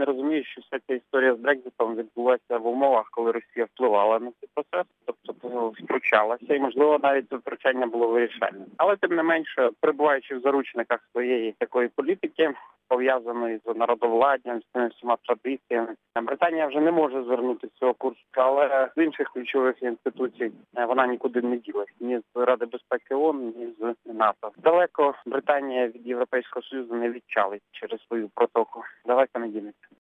не розуміють, що вся ця історія з Брекзитом відбулася в умовах, коли Росія впливала на цей процес, тобто втручалася, і, можливо, навіть це втручання було вирішальним. Але, тим не менше, перебуваючи в заручниках своєї такої політики, пов'язаної з народовладдям, з цими всіма традиціями, Британія вже не може звернути з цього курсу, але з інших ключових інституцій вона нікуди не ділась. Ні з Ради безпеки ООН, ні з НАТО. Далеко Британія від Європейського Союзу не відчалить через свою протоку. Давайте надіємося.